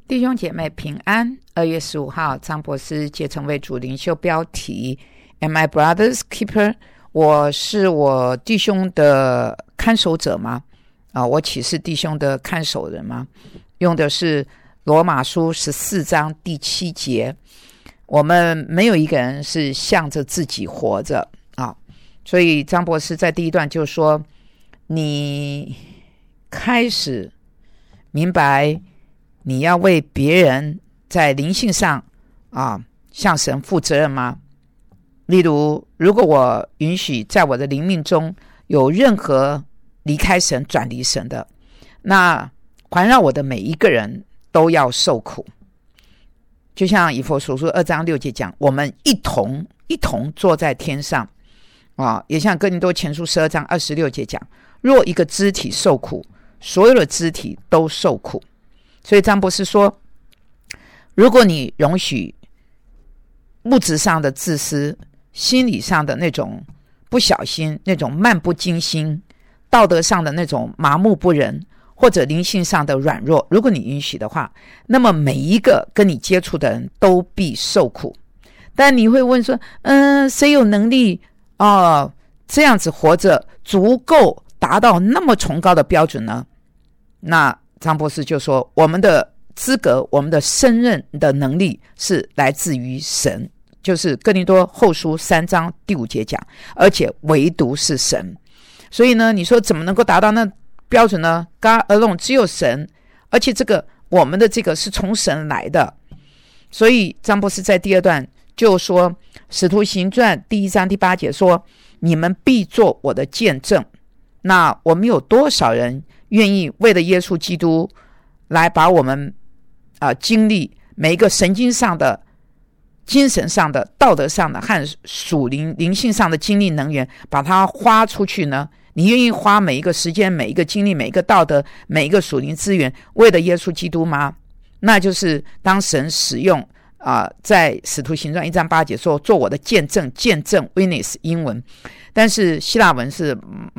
弟兄姐妹平安。2月15号，张博士结成为主灵修标题 Am I brother's keeper？ 我是我弟兄的看守者吗？我岂是弟兄的看守人吗？用的是罗马书14章第7节。我们没有一个人是向着自己活着所以张博士在第一段就说，你开始明白你要为别人在灵性上向神负责任吗？例如，如果我允许在我的灵命中有任何离开神转离神的，那环绕我的每一个人都要受苦。就像以弗所书2章6节讲，我们一同坐在天上也像哥林多前书12章26节讲，若一个肢体受苦，所有的肢体都受苦。所以张博士说，如果你容许物质上的自私，心理上的那种不小心，那种漫不经心，道德上的那种麻木不仁，或者灵性上的软弱，如果你允许的话，那么每一个跟你接触的人都必受苦。但你会问说，谁有能力这样子活着足够达到那么崇高的标准呢？那张博士就说，我们的资格，我们的胜任的能力是来自于神，就是哥林多后书3章第5节讲，而且唯独是神。所以呢，你说怎么能够达到那标准呢？ God alone， 只有神，而且我们的这个是从神来的。所以张博士在第二段就说，使徒行传第1章第8节说，你们必做我的见证。那我们有多少人愿意为了耶稣基督来把我们经历每一个神经上的、精神上的、道德上的和属灵性上的精力能源，把它花出去呢？你愿意花每一个时间、每一个精力、每一个道德、每一个属灵资源，为了耶稣基督吗？那就是当神使用在使徒行传1章8节说，做我的见证 witness 英文，但是希腊文是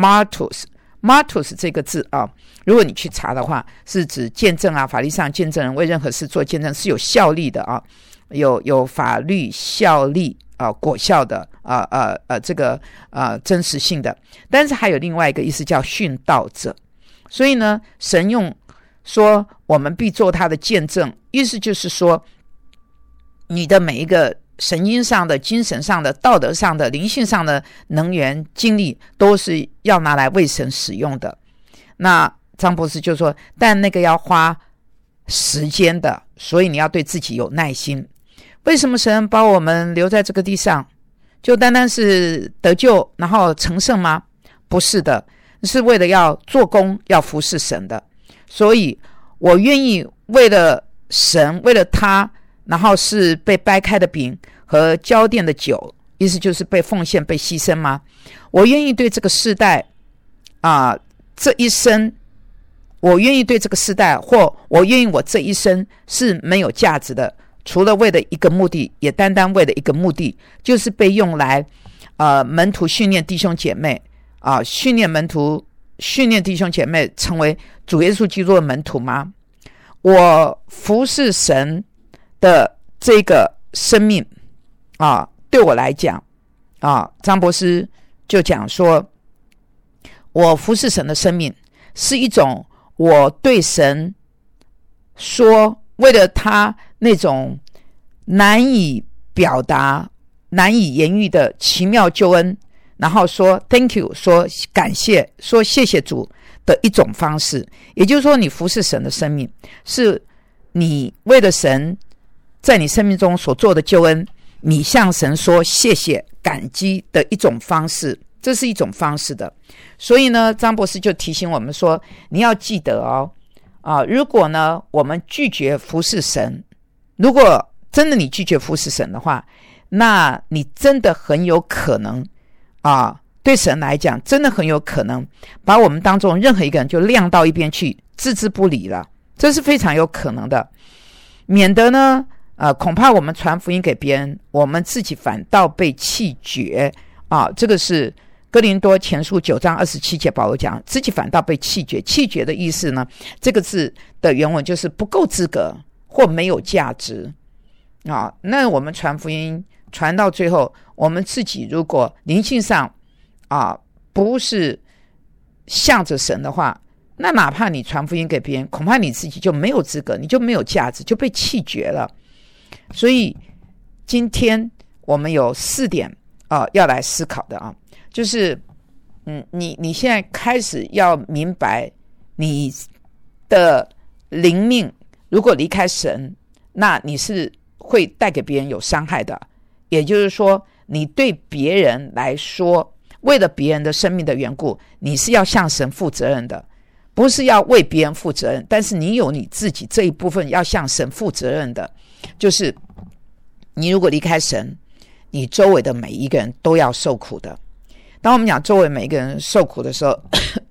martus 这个字如果你去查的话，是指见证法律上见证人为任何事做见证，是有效力的有法律效力果效的这个真实性的。但是还有另外一个意思叫殉道者。所以呢，神用说我们必做他的见证，意思就是说，你的每一个神经上的、精神上的、道德上的、灵性上的能源精力都是要拿来为神使用的。那张博士就说，但那个要花时间的，所以你要对自己有耐心。为什么神把我们留在这个地上？就单单是得救然后成圣吗？不是的，是为了要做工，要服侍神的。所以我愿意为了神，为了他，然后是被掰开的饼和浇奠的酒，意思就是被奉献、被牺牲吗？我愿意对这个世代这一生，我愿意对这个世代，或我愿意我这一生是没有价值的，除了为了一个目的，也单单为了一个目的，就是被用来门徒训练弟兄姐妹训练门徒，训练弟兄姐妹成为主耶稣基督的门徒吗？我服侍神的这个生命对我来讲张博士就讲说，我服侍神的生命是一种我对神说，为了他那种难以表达、难以言喻的奇妙救恩，然后说 thank you， 说感谢，说谢谢主的一种方式。也就是说，你服侍神的生命是你为了神在你生命中所做的救恩，你向神说谢谢感激的一种方式，这是一种方式的。所以呢，张博士就提醒我们说，你要记得如果呢我们拒绝服侍神，如果真的你拒绝服侍神的话，那你真的很有可能对神来讲真的很有可能把我们当中任何一个人就晾到一边去，置之不理了，这是非常有可能的。免得呢恐怕我们传福音给别人，我们自己反倒被弃绝这个是哥林多前书9章27节保罗讲，自己反倒被弃绝。弃绝的意思呢，这个字的原文就是不够资格， 或没有价值啊。那我们传福音传到最后，我们自己如果灵性上不是向着神的话，那哪怕你传福音给别人，恐怕你自己就没有资格，你就没有价值，就被弃绝了。所以今天我们有4点要来思考的就是你现在开始要明白你的灵命如果离开神，那你是会带给别人有伤害的。也就是说，你对别人来说，为了别人的生命的缘故，你是要向神负责任的，不是要为别人负责任，但是你有你自己这一部分要向神负责任的。就是你如果离开神，你周围的每一个人都要受苦的。当我们讲周围每一个人受苦的时候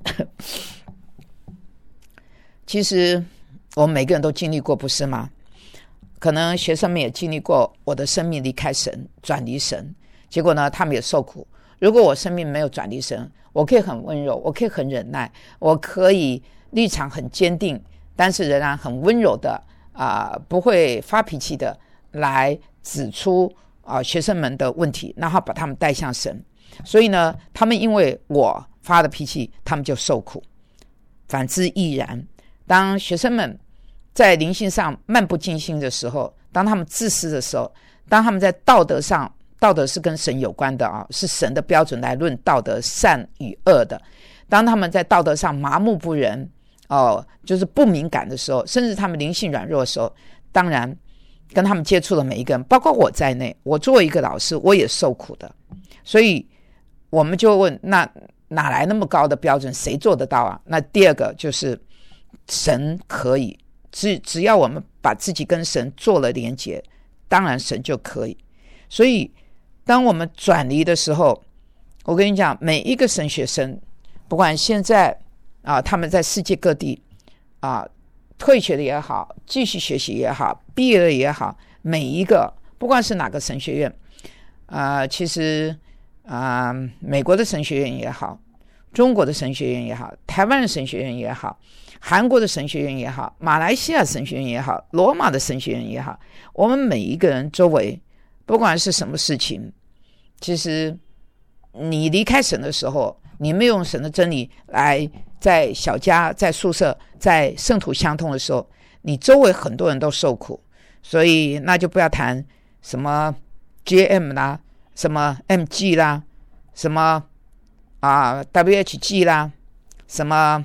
其实我们每个人都经历过，不是吗？可能学生们也经历过，我的生命离开神，转离神，结果呢他们也受苦。如果我生命没有转离神，我可以很温柔，我可以很忍耐，我可以立场很坚定，但是仍然很温柔的不会发脾气的来指出学生们的问题，然后把他们带向神。所以呢，他们因为我发的脾气，他们就受苦。反之亦然，当学生们在灵性上漫不经心的时候，当他们自私的时候，当他们在道德上，道德是跟神有关的是神的标准来论道德善与恶的，当他们在道德上麻木不仁就是不敏感的时候，甚至他们灵性软弱的时候，当然跟他们接触的每一个人，包括我在内，我作为一个老师，我也受苦的。所以我们就问，那哪来那么高的标准，谁做得到那第二个就是神可以，只要我们把自己跟神做了连结，当然神就可以。所以当我们转离的时候，我跟你讲，每一个神学生，不管现在他们在世界各地退学的也好，继续学习也好，毕业的也好，每一个不管是哪个神学院其实美国的神学院也好，中国的神学院也好，台湾的神学院也好，韩国的神学院也好，马来西亚神学院也好，罗马的神学院也好，我们每一个人周围不管是什么事情，其实你离开神的时候，你没有用神的真理来在小家，在宿舍，在圣徒相通的时候，你周围很多人都受苦。所以那就不要谈什么 JM 啦，什么 MG 啦，什么WHG 啦，什么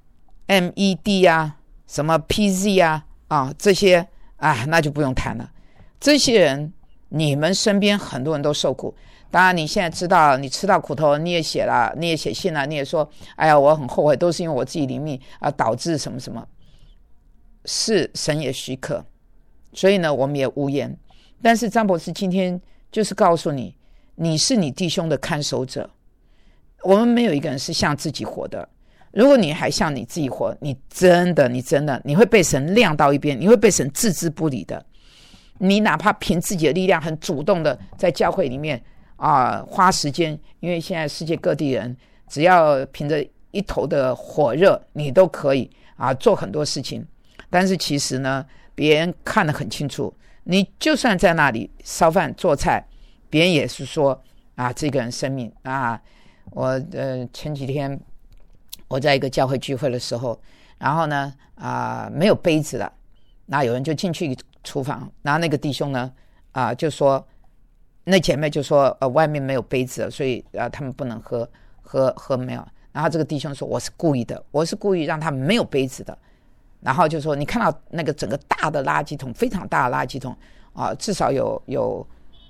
MED 啊，什么 PZ 这些那就不用谈了。这些人你们身边很多人都受苦，当然你现在知道，你吃到苦头，你也写了，你也写信了，你也说哎呀我很后悔，都是因为我自己灵命导致什么什么，是神也许可，所以呢我们也无言。但是张博士今天就是告诉你，你是你弟兄的看守者，我们没有一个人是向自己活的。如果你还向你自己活，你真的你会被神晾到一边，你会被神置之不理的。你哪怕凭自己的力量很主动的在教会里面花时间，因为现在世界各地人只要凭着一头的火热，你都可以做很多事情。但是其实呢，别人看得很清楚，你就算在那里烧饭做菜，别人也是说这个人生命我前几天我在一个教会聚会的时候，然后呢没有杯子了，那有人就进去厨房，然后那个弟兄呢就说，那姐妹就说外面没有杯子了，所以他们不能喝没有。然后这个弟兄说，我是故意的，我是故意让他们没有杯子的。然后就说，你看到那个整个大的垃圾桶，非常大的垃圾桶至少有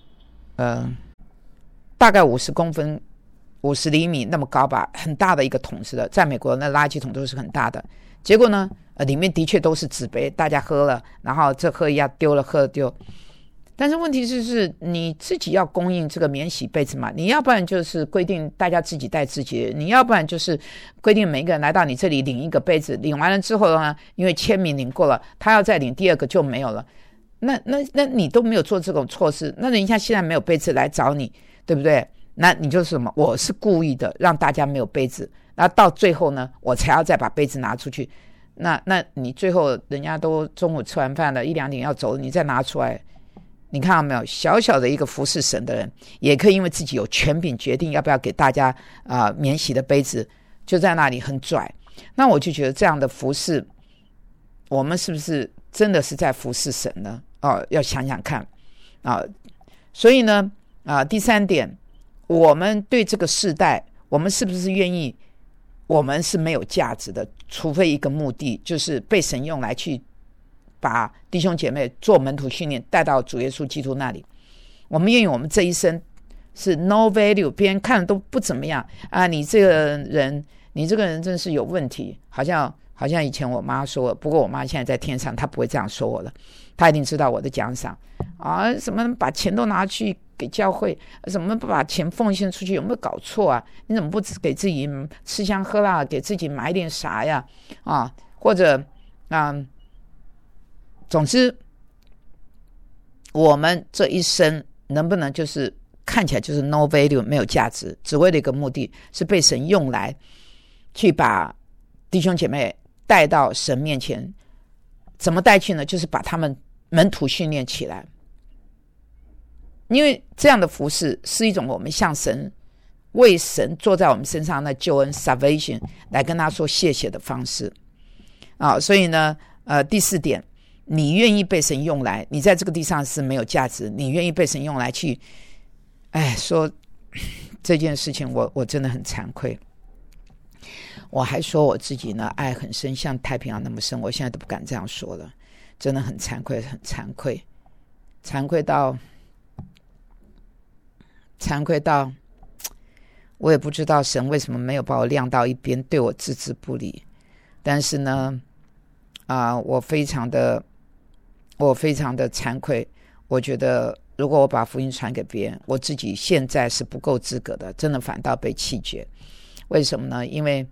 大概50公分50厘米那么高吧，很大的一个桶似的。在美国那垃圾桶都是很大的，结果呢里面的确都是纸杯，大家喝了，然后这喝一下丢了，喝了丢。但是问题是你自己要供应这个免洗杯子嘛，你要不然就是规定大家自己带自己，你要不然就是规定每一个人来到你这里领一个杯子，领完了之后呢，因为签名领过了，他要再领第二个就没有了。那你都没有做这种措施，那人家现在没有杯子来找你，对不对？那你就是什么？我是故意的让大家没有杯子，然后到最后呢，我才要再把杯子拿出去。 那你最后人家都中午吃完饭了，1、2点要走，你再拿出来，你看到没有？小小的一个服侍神的人，也可以因为自己有权柄决定要不要给大家免洗的杯子，就在那里很拽。那我就觉得这样的服侍，我们是不是真的是在服侍神呢？要想想看所以呢第3点，我们对这个世代，我们是不是愿意？我们是没有价值的，除非一个目的，就是被神用来去把弟兄姐妹做门徒训练带到主耶稣基督那里。我们愿意我们这一生是 no value， 别人看的都不怎么样你这个人真是有问题，好像以前我妈说，不过我妈现在在天上，她不会这样说我了，她一定知道我的奖赏什么把钱都拿去给教会，什么不把钱奉献出去，有没有搞错啊？你怎么不给自己吃香喝辣，给自己买点啥呀？或者总之我们这一生能不能就是看起来就是 no value， 没有价值，只为了一个目的，是被神用来去把弟兄姐妹带到神面前。怎么带去呢？就是把他们门徒训练起来。因为这样的服事是一种我们向神，为神做在我们身上的救恩 salvation 来跟他说谢谢的方式所以呢第4点，你愿意被神用来，你在这个地上是没有价值，你愿意被神用来去说这件事情，我真的很惭愧。我还说我自己呢爱很深，像太平洋那么深，我现在都不敢这样说了，真的很惭愧，很惭愧，惭愧到我也不知道神为什么没有把我晾到一边，对我置之不理。但是呢我非常的惭愧。我觉得如果我把福音传给别人，我自己现在是不够资格的，真的反倒被弃绝。为什么呢？因为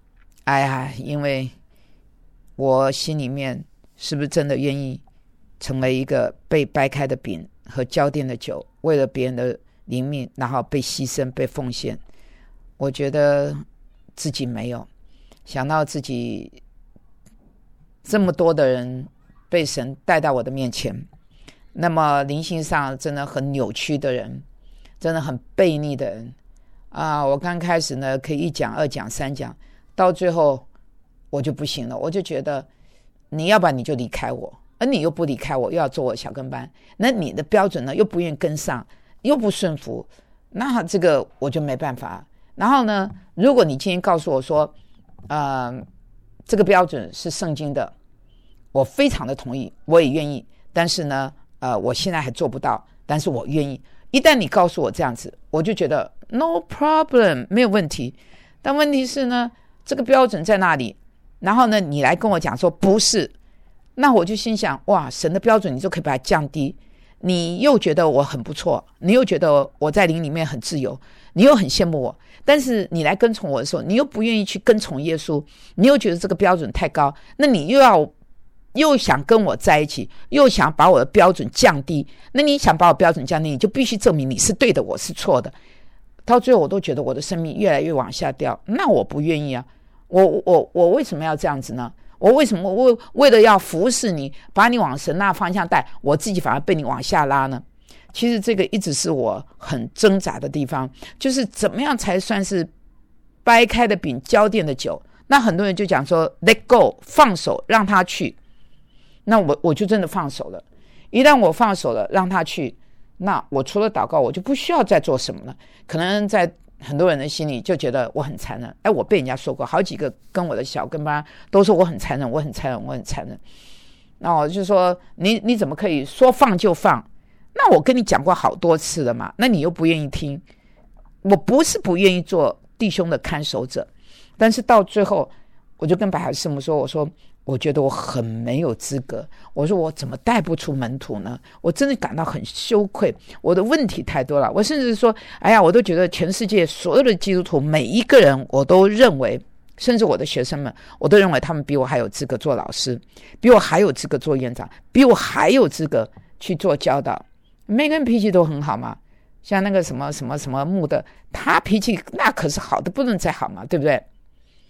我心里面是不是真的愿意成为一个被掰开的饼和浇奠的酒，为了别人的灵命，然后被牺牲被奉献？我觉得自己没有。想到自己这么多的人被神带到我的面前，那么灵性上真的很扭曲的人，真的很悖逆的人我刚开始呢可以1讲2讲3讲，到最后我就不行了，我就觉得你要不然你就离开我，而你又不离开我，又要做我小跟班，那你的标准呢又不愿意跟上，又不顺服，那这个我就没办法。然后呢，如果你今天告诉我说这个标准是圣经的，我非常的同意，我也愿意，但是呢我现在还做不到，但是我愿意。一旦你告诉我这样子，我就觉得 no problem， 没有问题。但问题是呢，这个标准在那里，然后呢你来跟我讲说不是，那我就心想，哇，神的标准你就可以把它降低，你又觉得我很不错，你又觉得我在灵里面很自由，你又很羡慕我，但是你来跟从我的时候，你又不愿意去跟从耶稣，你又觉得这个标准太高，那你又想跟我在一起，又想把我的标准降低，那你想把我标准降低，你就必须证明你是对的，我是错的。到最后我都觉得我的生命越来越往下掉，那我不愿意啊。我为什么要这样子呢？我为什么为了要服侍你，把你往神那方向带，我自己反而被你往下拉呢？其实这个一直是我很挣扎的地方，就是怎么样才算是掰开的饼浇奠的酒。那很多人就讲说 let go， 放手让他去，那我就真的放手了。一旦我放手了让他去，那我除了祷告我就不需要再做什么了。可能在很多人的心里就觉得我很残忍，我被人家说过，好几个跟我的小跟班都说我很残忍，我很残忍，我很残忍。那我就说你怎么可以说放就放？那我跟你讲过好多次了嘛，那你又不愿意听。我不是不愿意做弟兄的看守者，但是到最后我就跟白海师母说，我说我觉得我很没有资格，我说我怎么带不出门徒呢？我真的感到很羞愧，我的问题太多了。我甚至说我都觉得全世界所有的基督徒每一个人，我都认为，甚至我的学生们，我都认为他们比我还有资格做老师，比我还有资格做院长，比我还有资格去做教导。每个人脾气都很好嘛，像那个什么木的，他脾气那可是好的不能再好嘛，对不对？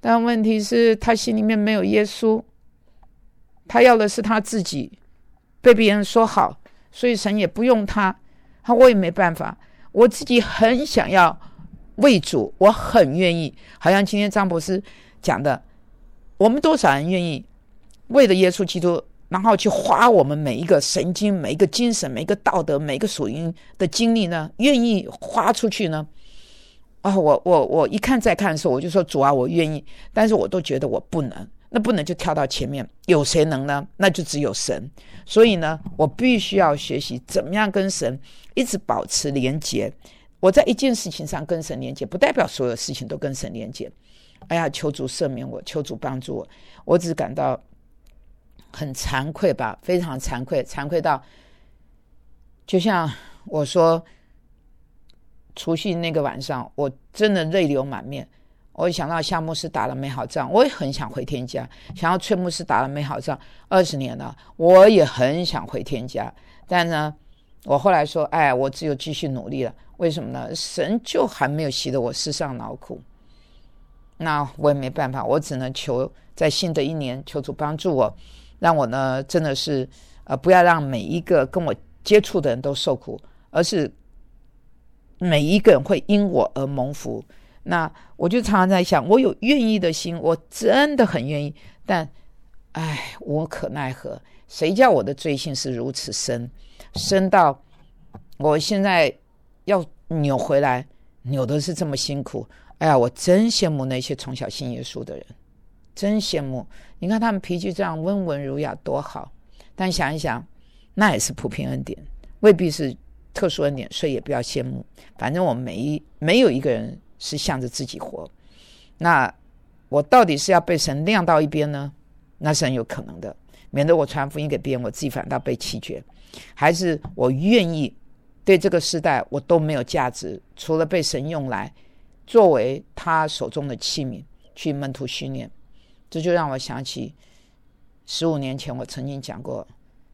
但问题是他心里面没有耶稣，他要的是他自己，被别人说好，所以神也不用他，我也没办法，我自己很想要为主，我很愿意，好像今天张博士讲的，我们多少人愿意为了耶稣基督，然后去花我们每一个神经、每一个精神、每一个道德、每一个属灵的精力呢？愿意花出去呢？我一看再看的时候，我就说主啊，我愿意，但是我都觉得我不能，那不能就跳到前面，有谁能呢？那就只有神。所以呢，我必须要学习怎么样跟神一直保持连结。我在一件事情上跟神连结，不代表所有事情都跟神连结。哎呀，求主赦免我，求主帮助我。我只感到很惭愧吧，非常惭愧，惭愧到就像我说除夕那个晚上，我真的泪流满面。我想到夏牧师打了美好仗，我也很想回天家。想到崔牧师打了美好仗20年了，我也很想回天家。但呢，我后来说，我只有继续努力了。为什么呢？神就还没有洗得我世上劳苦，那我也没办法，我只能求在新的一年，求主帮助我，让我呢真的是不要让每一个跟我接触的人都受苦，而是每一个人会因我而蒙福。那我就常常在想，我有愿意的心，我真的很愿意，但无可奈何。谁叫我的罪性是如此深，深到我现在要扭回来，扭的是这么辛苦。我真羡慕那些从小信耶稣的人，真羡慕。你看他们脾气这样温文儒雅多好，但想一想，那也是普遍恩典，未必是特殊恩典，所以也不要羡慕。反正我们没有一个人是向着自己活。那我到底是要被神晾到一边呢？那是很有可能的，免得我传福音给别人，我自己反倒被弃绝。还是我愿意对这个时代我都没有价值，除了被神用来作为他手中的器皿去门徒训练。这就让我想起15年前我曾经讲过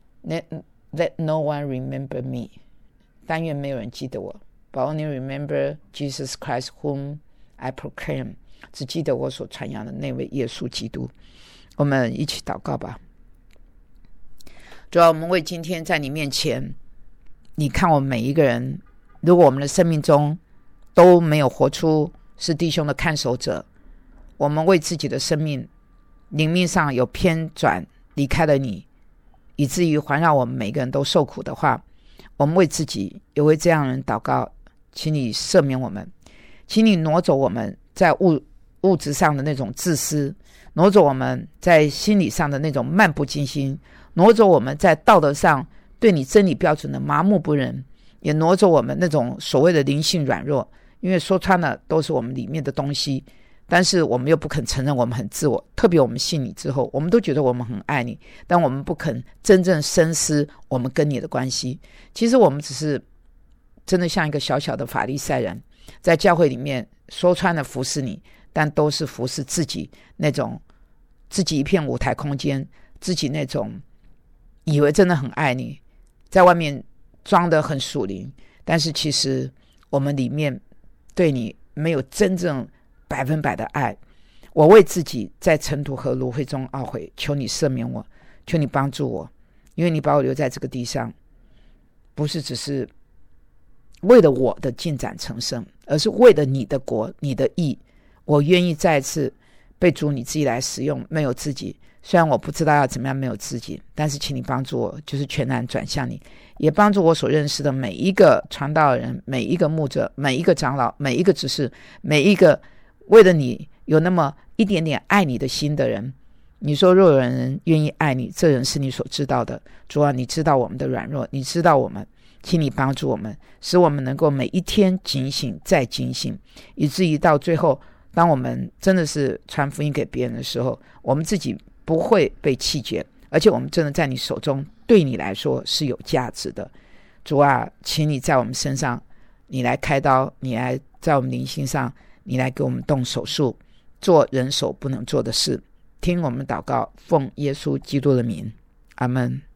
Let no one remember me， 但愿没有人记得我， But only remember Jesus Christ whom I proclaim， 只记得我所传扬的那位耶稣基督。我们一起祷告吧。主要我们为今天在你面前，你看我们每一个人，如果我们的生命中都没有活出是弟兄的看守者，我们为自己的生命灵命上有偏转离开了你，以至于环绕我们每个人都受苦的话，我们为自己也为这样的人祷告，请你赦免我们，请你挪走我们在物质上的那种自私，挪走我们在心理上的那种漫不经心，挪走我们在道德上对你真理标准的麻木不仁，也挪走我们那种所谓的灵性软弱。因为说穿了都是我们里面的东西，但是我们又不肯承认我们很自我，特别我们信你之后，我们都觉得我们很爱你，但我们不肯真正深思我们跟你的关系。其实我们只是真的像一个小小的法利赛人，在教会里面说穿了服侍你，但都是服侍自己，那种自己一片舞台空间，自己那种以为真的很爱你，在外面装得很属灵，但是其实我们里面对你没有真正100%的爱。我为自己在尘土和芦荟中懊悔，求你赦免我，求你帮助我，因为你把我留在这个地上，不是只是为了我的进展成圣，而是为了你的国，你的义。我愿意再次被主你自己来使用，没有自己。虽然我不知道要怎么样没有自己，但是请你帮助我，就是全然转向你，也帮助我所认识的每一个传道人，每一个牧者，每一个长老，每一个执事，每一个为了你有那么一点点爱你的心的人。你说若有人愿意爱你，这人是你所知道的。主啊，你知道我们的软弱，你知道我们，请你帮助我们，使我们能够每一天警醒再警醒，以至于到最后，当我们真的是传福音给别人的时候，我们自己不会被弃绝，而且我们真的在你手中对你来说是有价值的。主啊，请你在我们身上，你来开刀，你来在我们灵性上，你来给我们动手术，做人手不能做的事。听我们祷告，奉耶稣基督的名，阿们。